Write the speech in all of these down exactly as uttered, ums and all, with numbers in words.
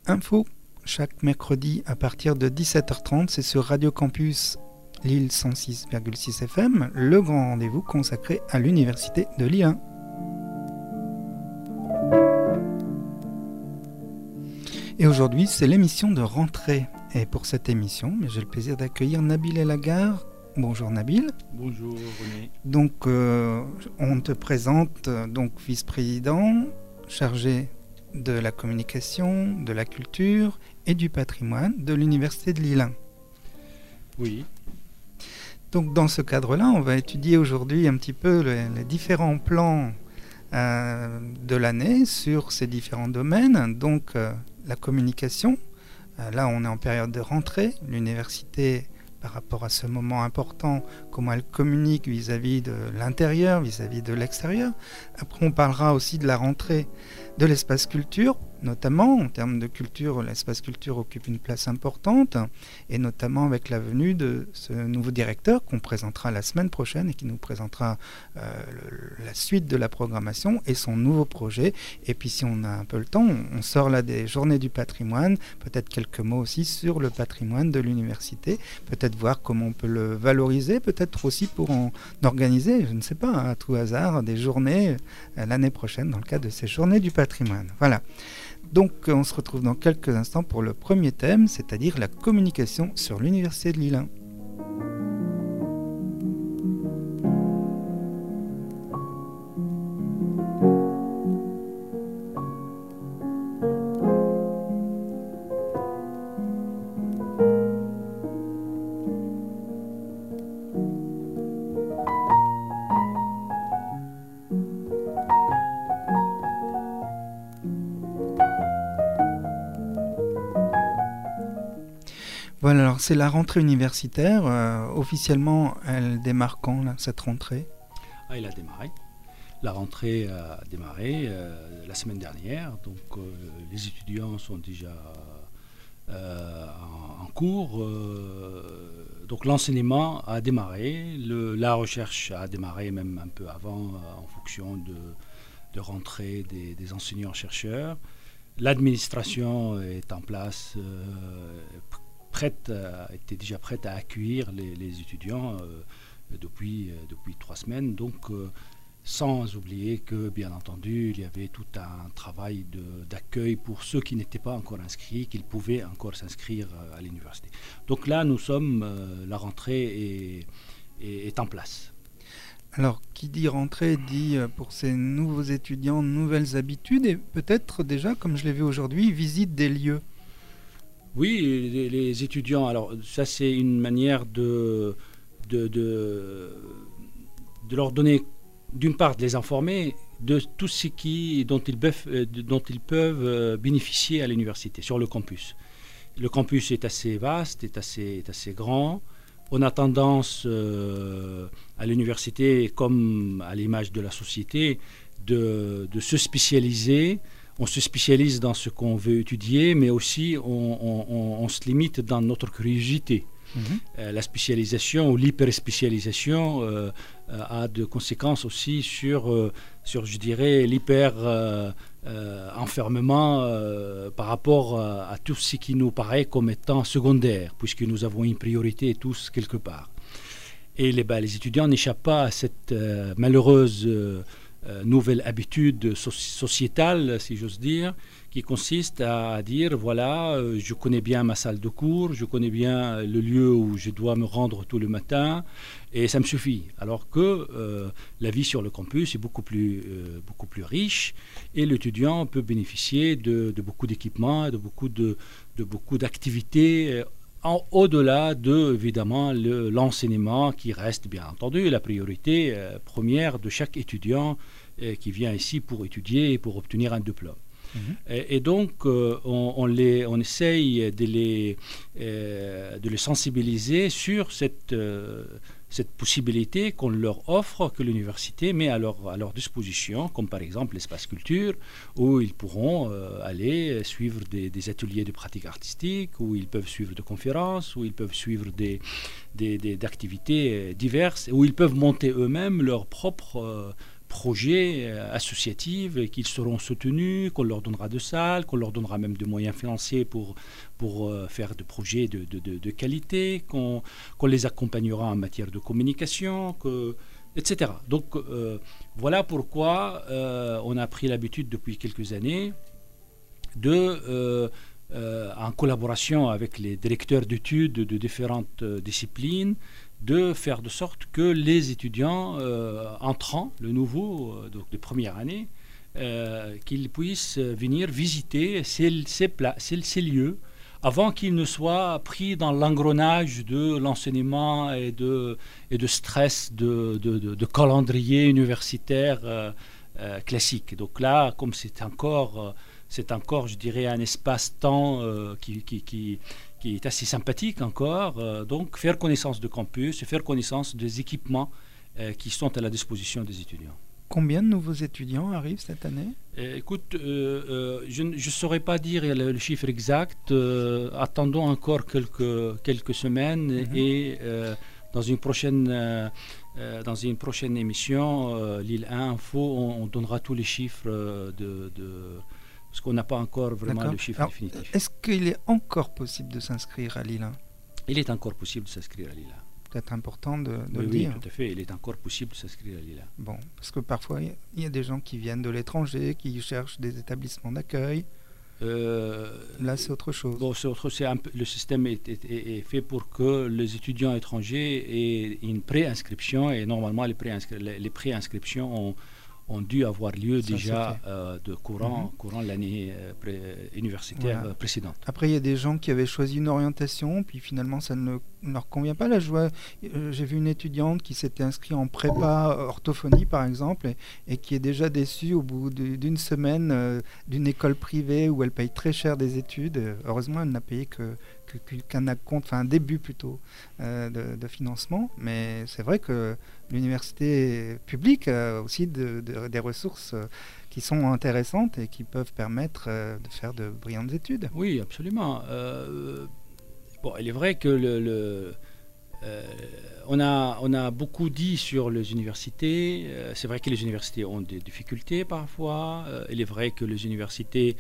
Info chaque mercredi à partir de dix-sept heures trente. C'est sur Radio Campus Lille cent six virgule six F M, le grand rendez-vous consacré à l'Université de Lille un. Et aujourd'hui, c'est l'émission de rentrée. Et pour cette émission, j'ai le plaisir d'accueillir Nabil Elagar. Bonjour Nabil. Bonjour René. Donc, euh, on te présente euh, donc vice-président chargé de la communication, de la culture et du patrimoine de l'Université de Lille un. Oui. Donc, dans ce cadre-là, on va étudier aujourd'hui un petit peu les, les différents plans euh, de l'année sur ces différents domaines. Donc, euh, la communication. Euh, là, on est en période de rentrée. L'université, par rapport à ce moment important, comment elle communique vis-à-vis de l'intérieur, vis-à-vis de l'extérieur. Après, on parlera aussi de la rentrée de l'espace culture, notamment en termes de culture, l'espace culture occupe une place importante, et notamment avec la venue de ce nouveau directeur qu'on présentera la semaine prochaine et qui nous présentera euh, le, la suite de la programmation et son nouveau projet. Et puis si on a un peu le temps, on, on sort là des journées du patrimoine, peut-être quelques mots aussi sur le patrimoine de l'université, peut-être voir comment on peut le valoriser, peut-être aussi pour en organiser, je ne sais pas, à tout hasard, des journées euh, l'année prochaine dans le cadre de ces journées du patrimoine. Voilà. Donc on se retrouve dans quelques instants pour le premier thème, c'est-à-dire la communication sur l'Université de Lille un. Voilà, alors c'est la rentrée universitaire. Euh, officiellement, elle démarre quand, là, cette rentrée ? Ah, elle a démarré. La rentrée a démarré euh, la semaine dernière. Donc, euh, les étudiants sont déjà euh, en, en cours. Euh, donc, l'enseignement a démarré. Le, la recherche a démarré même un peu avant, euh, en fonction de, de rentrée des, des enseignants-chercheurs. L'administration est en place. Euh, prête, euh, était déjà prête à accueillir les, les étudiants euh, depuis, euh, depuis trois semaines. Donc, euh, sans oublier que, bien entendu, il y avait tout un travail de, d'accueil pour ceux qui n'étaient pas encore inscrits, qu'ils pouvaient encore s'inscrire euh, à l'université. Donc là, nous sommes, euh, la rentrée est, est, est en place. Alors, qui dit rentrée dit euh, pour ces nouveaux étudiants, nouvelles habitudes et peut-être déjà, comme je l'ai vu aujourd'hui, visite des lieux. Oui, les, les étudiants, alors ça c'est une manière de, de, de, de leur donner, d'une part de les informer de tout ce qui, dont, ils peuvent, dont ils peuvent bénéficier à l'université, sur le campus. Le campus est assez vaste, est assez, est assez grand. On a tendance euh, à l'université, comme à l'image de la société, de, de se spécialiser. On se spécialise dans ce qu'on veut étudier, mais aussi on, on, on se limite dans notre curiosité. Mmh. Euh, la spécialisation ou l'hyperspécialisation euh, euh, a de conséquences aussi sur, euh, sur je dirais, l'hyper-enfermement euh, euh, par rapport à, à tout ce qui nous paraît comme étant secondaire, puisque nous avons une priorité tous quelque part. Et les, bah, les étudiants n'échappent pas à cette euh, malheureuse euh, Euh, nouvelle habitude so- sociétale, si j'ose dire, qui consiste à dire, voilà, euh, je connais bien ma salle de cours, je connais bien le lieu où je dois me rendre tout le matin, et ça me suffit. Alors que euh, la vie sur le campus est beaucoup plus, euh, beaucoup plus riche, et l'étudiant peut bénéficier de, de beaucoup d'équipements, de beaucoup, de, de beaucoup d'activités, euh, En, au-delà de, évidemment, le, l'enseignement qui reste, bien entendu, la priorité euh, première de chaque étudiant euh, qui vient ici pour étudier et pour obtenir un diplôme. Mmh. Et, et donc, euh, on, on, les, on essaye de les, euh, de les sensibiliser sur cette, euh, cette possibilité qu'on leur offre, que l'université met à leur, à leur disposition, comme par exemple l'espace culture, où ils pourront euh, aller suivre des, des ateliers de pratique artistique, où ils peuvent suivre des conférences, où ils peuvent suivre des, des, des, des activités diverses, où ils peuvent monter eux-mêmes leur propre... Euh, projets euh, associatifs et qu'ils seront soutenus, qu'on leur donnera de salles, qu'on leur donnera même de moyens financiers pour, pour euh, faire des projets de, de, de, de qualité, qu'on, qu'on les accompagnera en matière de communication, que, et cetera. Donc euh, voilà pourquoi euh, on a pris l'habitude depuis quelques années de, euh, euh, en collaboration avec les directeurs d'études de différentes euh, disciplines, de faire de sorte que les étudiants euh, entrants, le nouveau, euh, donc de première année, euh, qu'ils puissent venir visiter ces, ces, pla- ces, ces lieux avant qu'ils ne soient pris dans l'engrenage de l'enseignement et de, et de stress de, de, de, de calendrier universitaire euh, euh, classique. Donc là, comme c'est encore, euh, c'est encore, je dirais, un espace-temps euh, qui... qui, qui qui est assez sympathique encore. Euh, donc, faire connaissance de campus et faire connaissance des équipements euh, qui sont à la disposition des étudiants. Combien de nouveaux étudiants arrivent cette année ? euh, Écoute, euh, euh, je ne saurais pas dire le, le chiffre exact. Euh, attendons encore quelques, quelques semaines mm-hmm. et euh, dans, une prochaine, euh, euh, dans une prochaine émission, euh, Lille un Info, on, on donnera tous les chiffres de... de parce qu'on n'a pas encore vraiment D'accord. le chiffre Alors, définitif. Est-ce qu'il est encore possible de s'inscrire à Lille un ? Il est encore possible de s'inscrire à Lille un. Peut-être important de, de oui, le oui, dire. Oui, tout à fait. Il est encore possible de s'inscrire à Lille un. Bon, parce que parfois, il y a des gens qui viennent de l'étranger, qui cherchent des établissements d'accueil. Euh, Là, c'est autre chose. Bon, c'est autre, c'est un peu, le système est, est, est fait pour que les étudiants étrangers aient une pré-inscription et normalement, les, pré-inscri- les pré-inscriptions ont ont dû avoir lieu Ça, déjà euh, de courant, mm-hmm. courant l'année euh, pré- universitaire voilà. précédente. Après, il y a des gens qui avaient choisi une orientation, puis finalement, ça ne leur convient pas. Là, je vois, euh, j'ai vu une étudiante qui s'était inscrite en prépa orthophonie, par exemple, et, et qui est déjà déçue au bout de, d'une semaine euh, d'une école privée où elle paye très cher des études. Heureusement, elle n'a payé que, que, qu'un acompte, enfin un début plutôt euh, de, de financement. Mais c'est vrai que l'université publique a aussi de, de, des ressources qui sont intéressantes et qui peuvent permettre de faire de brillantes études. Oui, absolument. Euh, bon, il est vrai que le, le, euh, on, a, on a beaucoup dit sur les universités. Euh, c'est vrai que les universités ont des difficultés parfois. Euh, il est vrai que les universités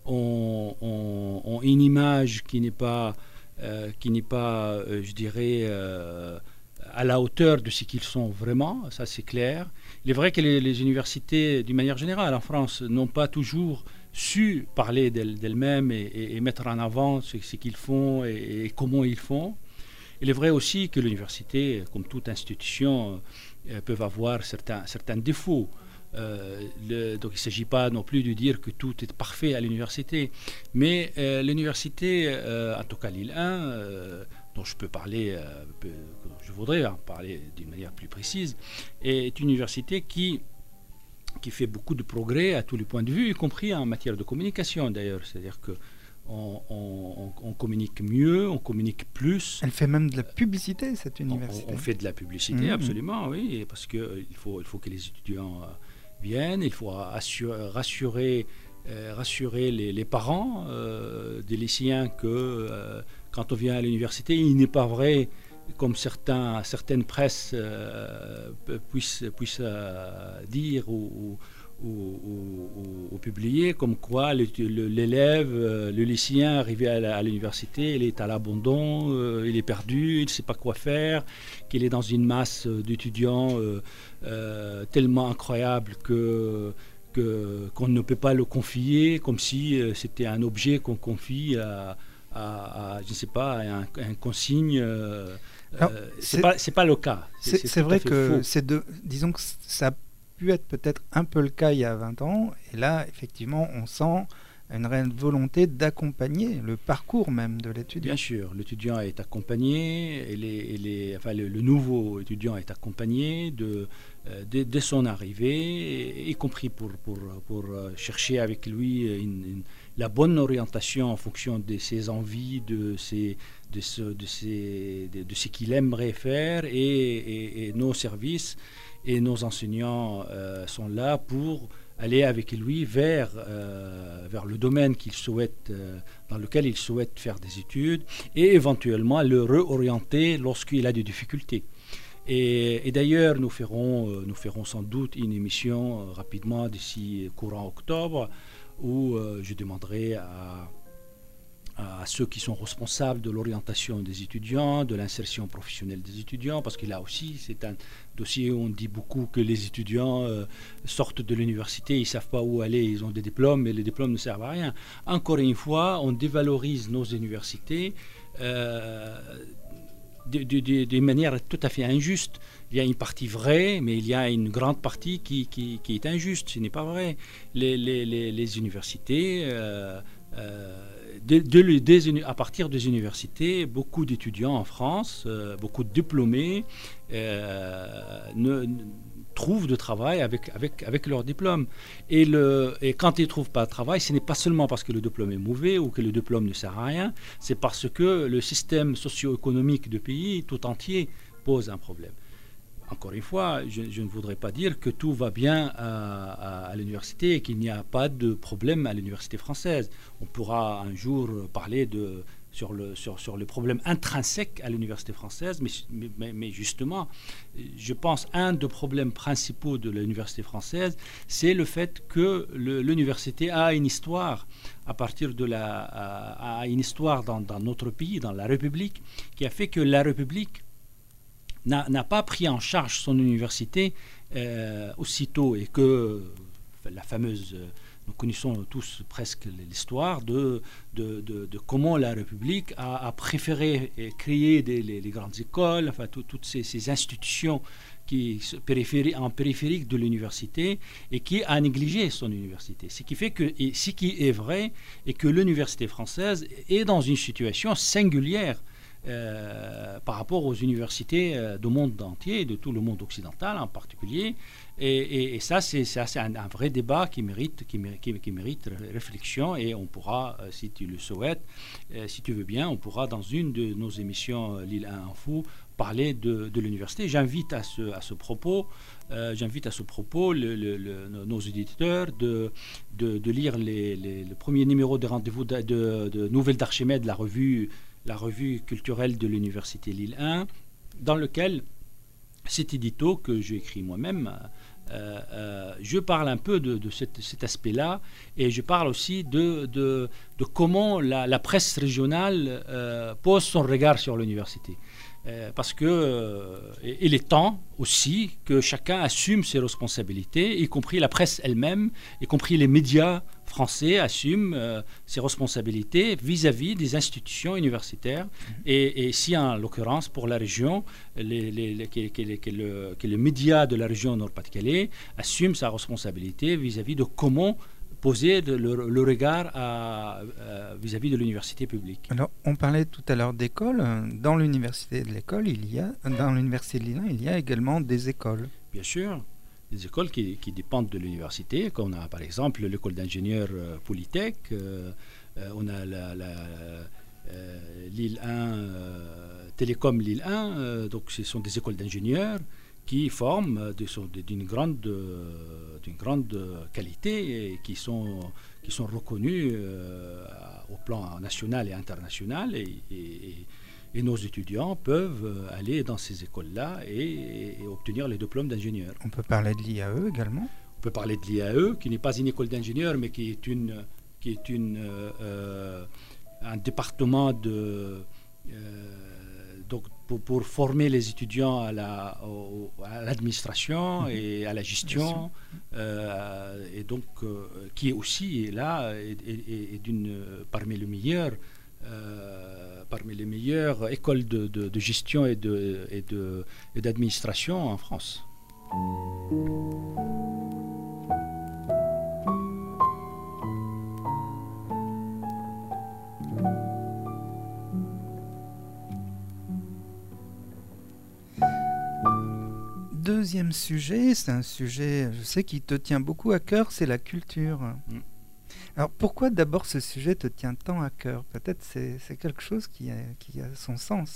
ont, ont, ont une image qui n'est pas, euh, qui n'est pas euh, je dirais... Euh, à la hauteur de ce qu'ils sont vraiment, ça c'est clair. Il est vrai que les, les universités, d'une manière générale en France, n'ont pas toujours su parler d'elles, d'elles-mêmes et, et, et mettre en avant ce, ce qu'ils font et, et comment ils font. Il est vrai aussi que l'université, comme toute institution, euh, peuvent avoir certains, certains défauts. Euh, le, donc il ne s'agit pas non plus de dire que tout est parfait à l'université, mais euh, l'université, euh, en tout cas Lille un, euh, dont je peux parler, euh, peu, je voudrais en parler d'une manière plus précise, est une université qui, qui fait beaucoup de progrès à tous les points de vue, y compris en matière de communication d'ailleurs, c'est-à-dire que On, on, on communique mieux, on communique plus. Elle fait même de la publicité, cette université. On, on fait de la publicité, mmh. absolument, oui, parce qu'il euh, faut, il faut que les étudiants euh, viennent, il faut assurer, rassurer, euh, rassurer les, les parents euh, des lycéens que euh, quand on vient à l'université, il n'est pas vrai, comme certains, certaines presses euh, puissent, puissent euh, dire ou, ou Ou, ou, ou publié comme quoi le, le, l'élève, le lycéen arrivé à, la, à l'université, il est à l'abandon, euh, il est perdu, il ne sait pas quoi faire, qu'il est dans une masse d'étudiants euh, euh, tellement incroyable que, que, qu'on ne peut pas le confier, comme si euh, c'était un objet qu'on confie à, à, à je ne sais pas, à un, à un consigne. Euh, Alors, euh, c'est, c'est, pas, c'est pas le cas. C'est, c'est, c'est vrai que faux. c'est de, disons que ça pu être peut-être un peu le cas il y a vingt ans, et là effectivement on sent une réelle volonté d'accompagner le parcours même de l'étudiant. Bien sûr, l'étudiant est accompagné, et les, et les, enfin, le, le nouveau étudiant est accompagné de, euh, dès, dès son arrivée, y compris pour, pour, pour chercher avec lui une, une, la bonne orientation en fonction de ses envies, de, ses, de, ce, de, ses, de, de ce qu'il aimerait faire, et, et, et nos services et nos enseignants euh, sont là pour aller avec lui vers, euh, vers le domaine qu'il souhaite, euh, dans lequel il souhaite faire des études, et éventuellement le réorienter lorsqu'il a des difficultés. Et, et d'ailleurs, nous ferons, euh, nous ferons sans doute une émission euh, rapidement d'ici courant octobre où euh, je demanderai à, à ceux qui sont responsables de l'orientation des étudiants, de l'insertion professionnelle des étudiants, parce que là aussi, c'est un dossier où on dit beaucoup que les étudiants euh, sortent de l'université, ils ne savent pas où aller, ils ont des diplômes, mais les diplômes ne servent à rien. Encore une fois, on dévalorise nos universités euh, d'une manière tout à fait injuste. Il y a une partie vraie, mais il y a une grande partie qui, qui, qui est injuste. Ce n'est pas vrai. Les, les, les, les universités... Euh, euh, De, de, des, à partir des universités, beaucoup d'étudiants en France, euh, beaucoup de diplômés euh, ne, ne, trouvent de travail avec, avec, avec leur diplôme. Et, le, et quand ils ne trouvent pas de travail, ce n'est pas seulement parce que le diplôme est mauvais ou que le diplôme ne sert à rien, c'est parce que le système socio-économique du pays tout entier pose un problème. Encore une fois, je, je ne voudrais pas dire que tout va bien à, à, à l'université et qu'il n'y a pas de problème à l'université française. On pourra un jour parler de, sur, le, sur, sur le problème intrinsèque à l'université française, mais, mais, mais justement, je pense un des problèmes principaux de l'université française, c'est le fait que l'université a une histoire à partir de la, a, a une histoire dans, dans notre pays, dans la République, qui a fait que la République n'a pas pris en charge son université euh, aussitôt et que enfin, la fameuse, nous connaissons tous presque l'histoire de, de, de, de comment la République a, a préféré créer des, les, les grandes écoles, enfin tout, toutes ces, ces institutions qui périphérie, en périphérique de l'université et qui a négligé son université. Ce qui fait que, et ce qui est vrai, est que l'université française est dans une situation singulière Euh, par rapport aux universités euh, du monde entier, de tout le monde occidental en particulier. Et, et, et ça, c'est un, un vrai débat qui mérite, qui, qui, qui mérite réflexion et on pourra, euh, si tu le souhaites, euh, si tu veux bien, on pourra dans une de nos émissions euh, Lille un Info parler de, de l'université. J'invite à ce, à ce propos, euh, j'invite à ce propos le, le, le, nos éditeurs de, de, de lire les, les, le premier numéro de rendez-vous de, de, de Nouvelles d'Archimède, la revue la revue culturelle de l'université Lille un, dans lequel cet édito que j'ai écrit moi-même, euh, euh, je parle un peu de, de cet, cet aspect-là et je parle aussi de, de, de comment la, la presse régionale euh, pose son regard sur l'université. Euh, parce que euh, il est temps aussi que chacun assume ses responsabilités, y compris la presse elle-même, y compris les médias français assument euh, ses responsabilités vis-à-vis des institutions universitaires. Mmh. Et, et si en l'occurrence pour la région, les, les, les, que, que, que, le, que le média de la région Nord-Pas-de-Calais assume sa responsabilité vis-à-vis de comment poser de, le, le regard vis-à-vis -vis de l'université publique. Alors, on parlait tout à l'heure d'école. Dans l'université de l'école, il y a, dans l'université de Lille un, il y a également des écoles. Bien sûr, des écoles qui, qui dépendent de l'université. On a par exemple l'école d'ingénieurs euh, Polytech, euh, euh, on a la, la euh, Lille un, euh, Télécom Lille un, euh, donc ce sont des écoles d'ingénieurs qui forment d'une grande, d'une grande qualité et qui sont, qui sont reconnus euh, au plan national et international. Et, et, et nos étudiants peuvent aller dans ces écoles-là et, et obtenir les diplômes d'ingénieur. On peut parler de l'I A E également ? On peut parler de l'I A E, qui n'est pas une école d'ingénieurs, mais qui est, une, qui est une, euh, un département de... Euh, donc pour, pour former les étudiants à l'administration la, mmh. et à la gestion, euh, et donc euh, qui est aussi là est, est, est d'une parmi les meilleures euh, parmi les meilleures écoles de, de, de gestion et de et de et d'administration en France. Deuxième sujet, c'est un sujet, je sais, qui te tient beaucoup à cœur, c'est la culture. Mm. Alors pourquoi d'abord ce sujet te tient tant à cœur ? Peut-être c'est, c'est quelque chose qui a, qui a son sens.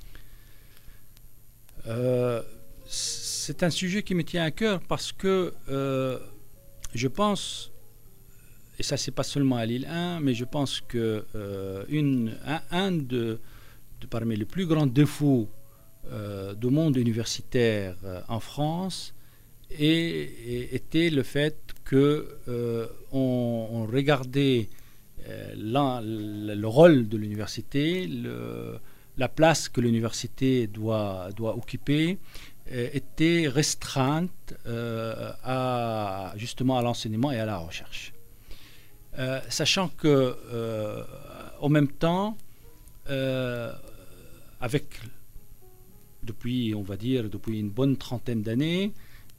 Euh, c'est un sujet qui me tient à cœur parce que euh, je pense, et ça c'est pas seulement à Lille un, mais je pense que euh, une, un, un de, de parmi les plus grands défauts euh, du monde universitaire euh, en France et, et était le fait que euh, on, on regardait euh, la, le, le rôle de l'université, le, la place que l'université doit, doit occuper euh, était restreinte euh, à, justement à l'enseignement et à la recherche. Euh, sachant que euh, en même temps, euh, avec depuis, on va dire, depuis une bonne trentaine d'années,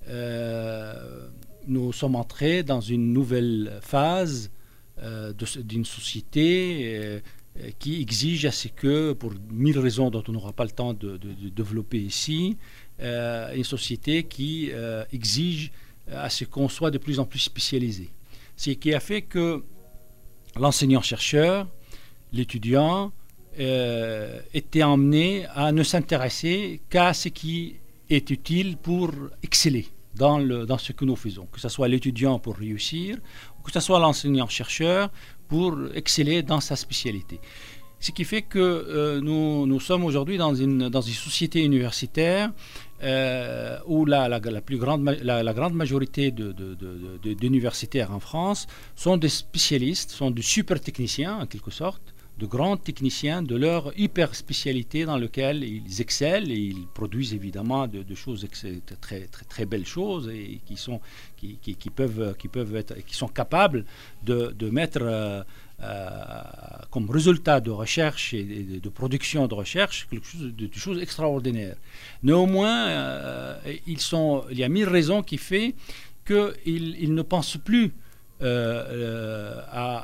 euh, nous sommes entrés dans une nouvelle phase euh, d'une société euh, qui exige à ce que, pour mille raisons dont on n'aura pas le temps de, de, de développer ici, euh, une société qui euh, exige à ce qu'on soit de plus en plus spécialisé. Ce qui a fait que l'enseignant-chercheur, l'étudiant, euh, était amené à ne s'intéresser qu'à ce qui est utile pour exceller dans, le, dans ce que nous faisons, que ce soit l'étudiant pour réussir, ou que ce soit l'enseignant-chercheur pour exceller dans sa spécialité. Ce qui fait que euh, nous, nous sommes aujourd'hui dans une, dans une société universitaire euh, où la, la, la, plus grande, la, la grande majorité de, de, de, de, d'universitaires en France sont des spécialistes, sont des super techniciens en quelque sorte, de grands techniciens de leur hyper spécialité dans laquelle ils excellent et ils produisent évidemment de, de choses très, très, très belles choses et qui sont, qui, qui, qui peuvent, qui peuvent être, qui sont capables de, de mettre euh, euh, comme résultat de recherche et de, de production de recherche quelque chose de, de choses extraordinaires. Néanmoins, euh, ils sont, il y a mille raisons qui font qu'ils ils ne pensent plus euh, euh, à,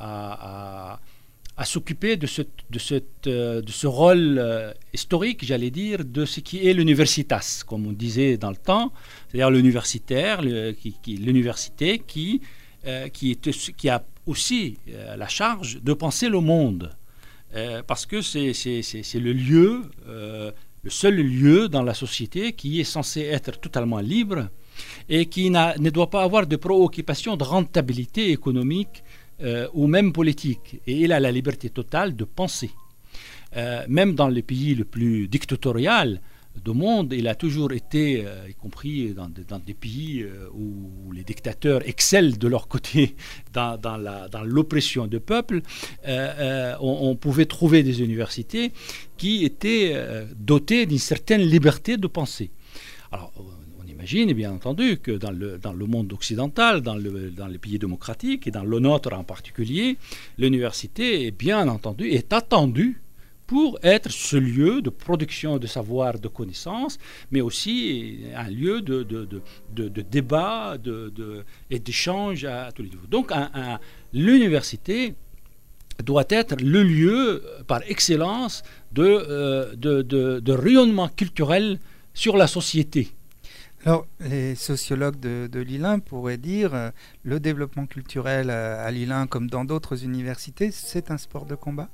à, à à s'occuper de ce, de, cette, de ce rôle euh, historique, j'allais dire, de ce qui est l'universitas, comme on disait dans le temps, c'est-à-dire l'universitaire, le, qui, qui, l'université qui, euh, qui, est, qui a aussi euh, la charge de penser le monde, euh, parce que c'est, c'est, c'est, c'est le lieu, euh, le seul lieu dans la société qui est censé être totalement libre et qui n'a, ne doit pas avoir de préoccupation de rentabilité économique Euh, ou même politique. Et il a la liberté totale de penser. Euh, même dans les pays les plus dictatoriaux du monde, il a toujours été, euh, y compris dans, de, dans des pays euh, où les dictateurs excellent de leur côté dans, dans, la, dans l'oppression du peuple, euh, euh, on, on pouvait trouver des universités qui étaient euh, dotées d'une certaine liberté de penser. Alors, J'imagine bien entendu que dans le, dans le monde occidental, dans, le, dans les pays démocratiques et dans le nôtre en particulier, l'université est bien entendu, est attendue pour être ce lieu de production de savoir, de connaissances, mais aussi un lieu de, de, de, de, de débat de, de, et d'échange à tous les niveaux. Donc un, un, l'université doit être le lieu par excellence de, euh, de, de, de rayonnement culturel sur la société. Alors, les sociologues de, de l'I L A M pourraient dire euh, le développement culturel à, à l'I L A M, comme dans d'autres universités, c'est un sport de combat?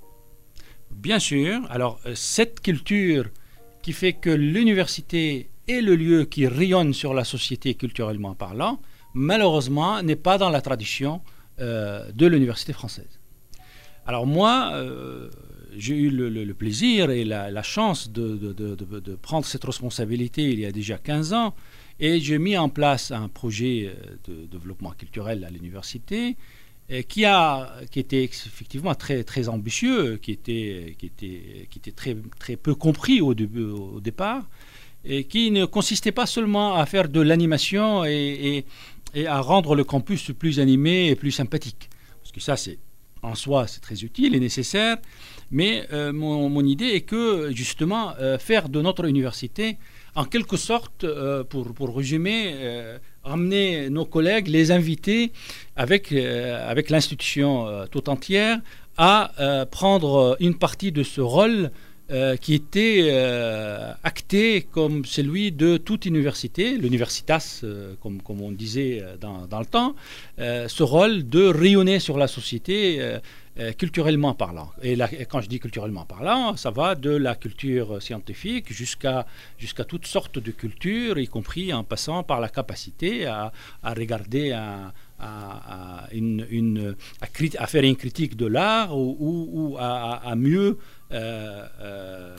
Bien sûr. Alors, euh, cette culture qui fait que l'université est le lieu qui rayonne sur la société culturellement parlant, malheureusement, n'est pas dans la tradition euh, de l'université française. Alors moi, euh, j'ai eu le, le, le plaisir et la, la chance de, de, de, de, de prendre cette responsabilité il y a déjà quinze ans, et j'ai mis en place un projet de développement culturel à l'université qui, a, qui était effectivement très, très ambitieux, qui était, qui était, qui était très, très peu compris au, début, au départ, et qui ne consistait pas seulement à faire de l'animation et, et, et à rendre le campus plus animé et plus sympathique. Parce que ça, c'est, en soi, c'est très utile et nécessaire. Mais euh, mon, mon idée est que, justement, euh, faire de notre université, en quelque sorte, euh, pour, pour résumer, euh, amener nos collègues, les inviter avec, euh, avec l'institution euh, tout entière à euh, prendre une partie de ce rôle euh, qui était euh, acté comme celui de toute université, l'universitas, euh, comme, comme on disait dans, dans le temps, euh, ce rôle de rayonner sur la société euh, Euh, culturellement parlant. Et, la, et quand je dis culturellement parlant, ça va de la culture scientifique jusqu'à, jusqu'à toutes sortes de cultures, y compris en passant par la capacité à, à regarder, un, à, à, une, une, à, crit, à faire une critique de l'art ou, ou, ou à, à mieux euh, euh,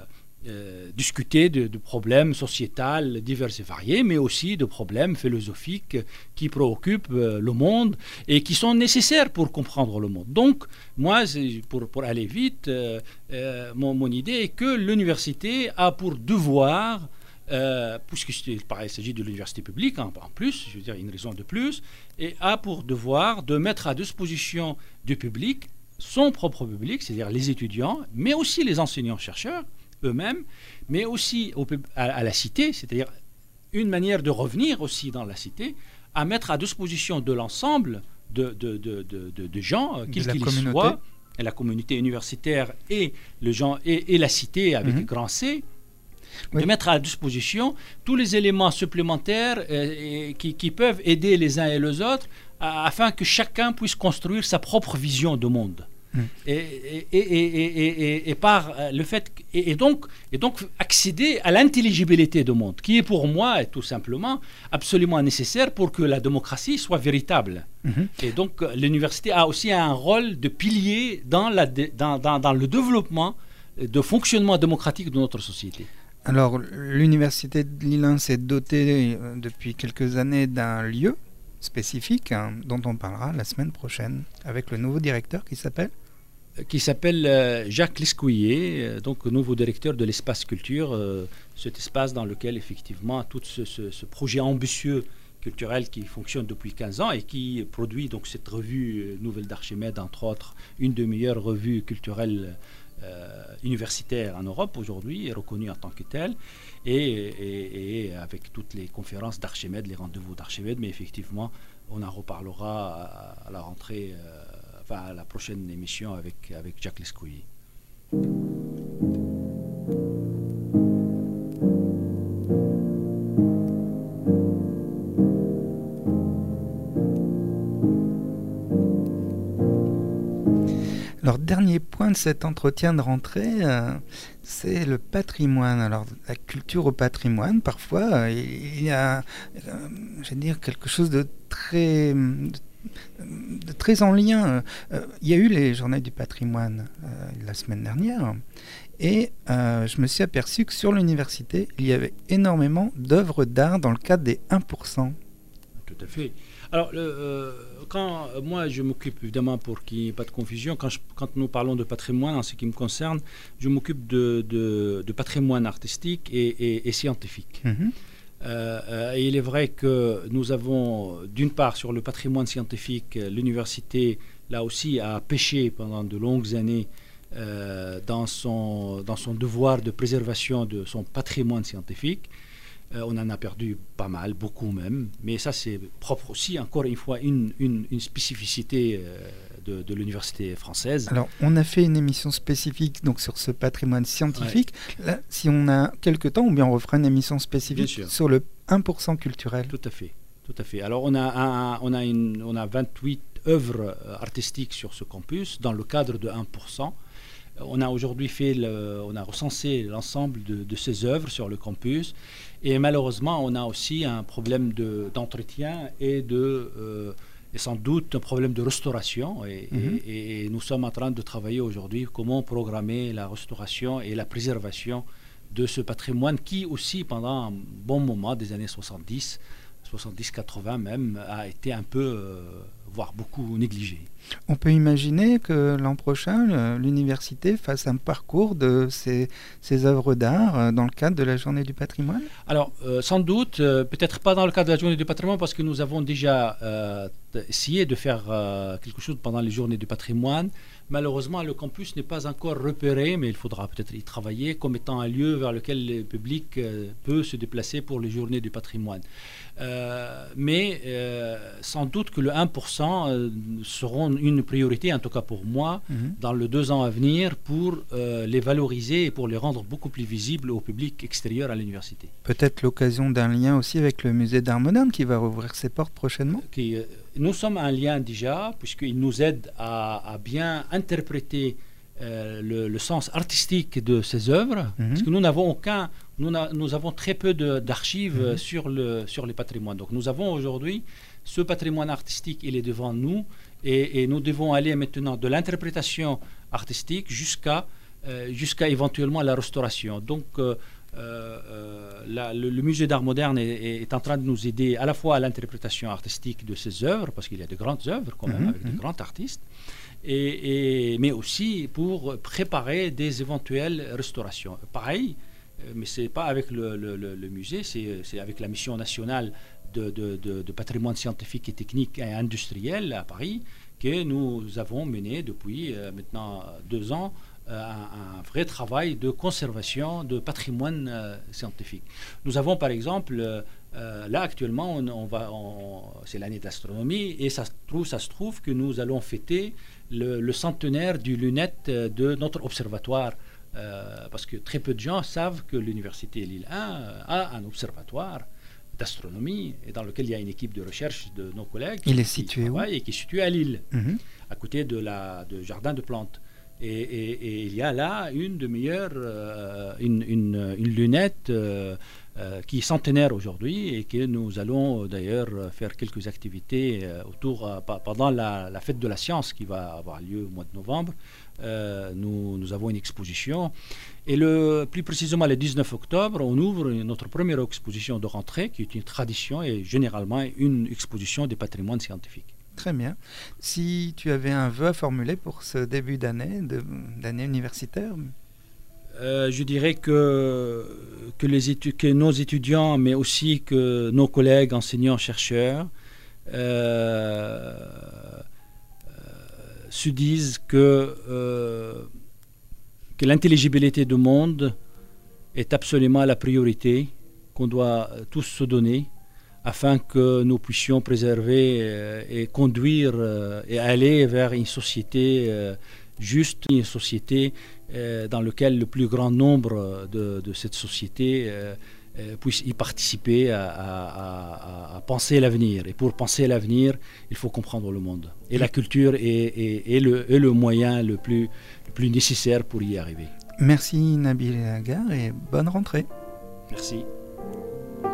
euh, discuter de, de problèmes sociétals divers et variés, mais aussi de problèmes philosophiques qui préoccupent euh, le monde et qui sont nécessaires pour comprendre le monde. Donc, moi, pour, pour aller vite, euh, euh, mon, mon idée est que l'université a pour devoir, euh, puisqu'il s'agit de l'université publique en, en plus, je veux dire une raison de plus, et a pour devoir de mettre à disposition du public son propre public, c'est-à-dire les étudiants, mais aussi les enseignants-chercheurs eux-mêmes, mais aussi au, à, à la cité, c'est-à-dire une manière de revenir aussi dans la cité, à mettre à disposition de l'ensemble de, de, de, de, de, de gens, qu'ils qu'ils soient, la communauté universitaire et, le gens, et, et la cité avec mm-hmm. grand C, oui. de mettre à disposition tous les éléments supplémentaires euh, qui, qui peuvent aider les uns et les autres à, afin que chacun puisse construire sa propre vision du monde. Mmh. Et, et, et, et, et, et par le fait et, et donc et donc accéder à l'intelligibilité du monde, qui est pour moi tout simplement absolument nécessaire pour que la démocratie soit véritable. Mmh. Et donc l'université a aussi un rôle de pilier dans la dans, dans, dans le développement de fonctionnement démocratique de notre société. Alors l'université de Lille s'est dotée euh, depuis quelques années d'un lieu spécifique hein, dont on parlera la semaine prochaine avec le nouveau directeur qui s'appelle qui s'appelle euh, Jacques Lescouillet, euh, donc nouveau directeur de l'espace culture, euh, cet espace dans lequel effectivement tout ce, ce, ce projet ambitieux culturel qui fonctionne depuis quinze ans et qui produit donc cette revue euh, Nouvelle d'Archimède, entre autres, une des meilleures revues culturelles euh, universitaires en Europe aujourd'hui, est reconnue en tant que telle, et, et, et avec toutes les conférences d'Archimède, les rendez-vous d'Archimède, mais effectivement, on en reparlera à, à la rentrée. Euh, Enfin, à la prochaine émission avec, avec Jacques Lescouillet. Alors, dernier point de cet entretien de rentrée, euh, c'est le patrimoine. Alors, la culture au patrimoine, parfois, euh, il y a, euh, je vais dire, quelque chose de très... De très en lien. Euh, il y a eu les Journées du patrimoine euh, la semaine dernière et euh, je me suis aperçu que sur l'université, il y avait énormément d'œuvres d'art dans le cadre des un pour cent. Tout à fait. Alors, le, euh, quand moi je m'occupe, évidemment, pour qu'il n'y ait pas de confusion, quand, je, quand nous parlons de patrimoine, en ce qui me concerne, je m'occupe de, de, de patrimoine artistique et, et, et scientifique. Mm-hmm. Euh, euh, et il est vrai que nous avons, d'une part, sur le patrimoine scientifique, l'université, là aussi, a pêché pendant de longues années euh, dans, son, dans son devoir de préservation de son patrimoine scientifique. Euh, on en a perdu pas mal, beaucoup même, mais ça c'est propre aussi, encore une fois, une, une, une spécificité euh, de, de l'université française. Alors, on a fait une émission spécifique donc, sur ce patrimoine scientifique. Ouais. Là, si on a quelques temps, ou bien on refera une émission spécifique sur le un pour cent culturel. Tout à fait, tout à fait. Alors, on a, un, on a, une, on a vingt-huit œuvres artistiques sur ce campus dans le cadre de un pour cent. On a aujourd'hui fait, le, on a recensé l'ensemble de, de ces œuvres sur le campus et malheureusement on a aussi un problème de, d'entretien et, de, euh, et sans doute un problème de restauration et, mm-hmm. et, et nous sommes en train de travailler aujourd'hui comment programmer la restauration et la préservation de ce patrimoine qui aussi pendant un bon moment des années soixante-dix, soixante-dix quatre-vingts même a été un peu, euh, voire beaucoup négligé. On peut imaginer que l'an prochain, l'université fasse un parcours de ces, ces œuvres d'art dans le cadre de la Journée du patrimoine ? Alors, euh, sans doute, euh, peut-être pas dans le cadre de la Journée du patrimoine, parce que nous avons déjà euh, essayé de faire euh, quelque chose pendant les Journées du patrimoine. Malheureusement, le campus n'est pas encore repéré, mais il faudra peut-être y travailler comme étant un lieu vers lequel le public euh, peut se déplacer pour les Journées du patrimoine. Euh, mais euh, sans doute que le un pour cent euh, seront une priorité, en tout cas pour moi, mmh. dans les deux ans à venir, pour euh, les valoriser et pour les rendre beaucoup plus visibles au public extérieur à l'université. Peut-être l'occasion d'un lien aussi avec le musée d'art moderne qui va rouvrir ses portes prochainement ? Qui, euh, nous sommes un lien déjà, puisqu'il nous aide à, à bien interpréter euh, le, le sens artistique de ces œuvres, mmh. parce que nous n'avons aucun... Nous, na, nous avons très peu de, d'archives mmh. sur, le, sur les patrimoines. Donc nous avons aujourd'hui ce patrimoine artistique, il est devant nous, et, et nous devons aller maintenant de l'interprétation artistique jusqu'à euh, jusqu'à éventuellement la restauration. Donc, euh, euh, la, le, le musée d'art moderne est, est en train de nous aider à la fois à l'interprétation artistique de ces œuvres, parce qu'il y a de grandes œuvres quand même, mmh, avec mmh. de grands artistes, et, et, mais aussi pour préparer des éventuelles restaurations. Pareil, mais ce n'est pas avec le, le, le, le musée, c'est avec la mission nationale de, de, de, de patrimoine scientifique et technique et industriel à Paris que nous avons mené depuis euh, maintenant deux ans euh, un, un vrai travail de conservation de patrimoine euh, scientifique. Nous avons par exemple, euh, là actuellement, on, on va, c'est l'année d'astronomie et ça se, trouve, ça se trouve que nous allons fêter le, le centenaire du lunette de notre observatoire. Euh, parce que très peu de gens savent que l'université Lille un a un observatoire d'astronomie et dans lequel il y a une équipe de recherche de nos collègues. Il qui, est situé où? Et qui est situé à Lille, mm-hmm. à côté de la de jardin de plantes. Et, et, et il y a là une de meilleures, euh, une, une, une lunette euh, euh, qui est centenaire aujourd'hui et que nous allons d'ailleurs faire quelques activités euh, autour euh, pendant la, la fête de la science qui va avoir lieu au mois de novembre. Euh, nous, nous avons une exposition et le, plus précisément le dix-neuf octobre on ouvre notre première exposition de rentrée qui est une tradition et généralement une exposition des patrimoines scientifiques. Très bien. Si tu avais un vœu à formuler pour ce début d'année, d'année universitaire, euh, je dirais que, que, les étu que nos étudiants, mais aussi que nos collègues enseignants chercheurs euh, se disent que, euh, que l'intelligibilité du monde est absolument la priorité qu'on doit tous se donner afin que nous puissions préserver euh, et conduire euh, et aller vers une société euh, juste, une société euh, dans laquelle le plus grand nombre de, de cette société euh, euh, puisse y participer à, à, à, à penser l'avenir. Et pour penser l'avenir, il faut comprendre le monde. Et la culture est, est, est, le, est le moyen le plus, le plus nécessaire pour y arriver. Merci Nabil Agar et bonne rentrée. Merci.